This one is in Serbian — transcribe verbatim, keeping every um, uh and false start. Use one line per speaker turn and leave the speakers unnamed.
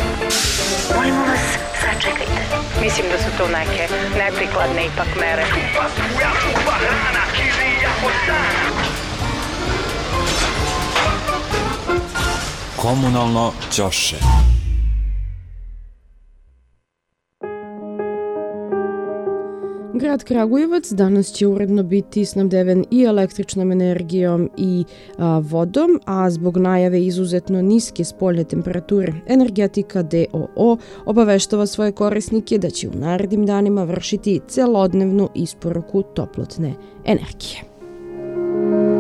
Molimo vas, sačekajte.
Mislim da su to neke neprikladne ipak mere.
Komunalno ćoše.
Grad Kragujevac danas će uredno biti snabdeven i električnom energijom i a, vodom, a zbog najave izuzetno niske spoljne temperature Energetika d o o obaveštava svoje korisnike da će u narednim danima vršiti celodnevnu isporuku toplotne energije.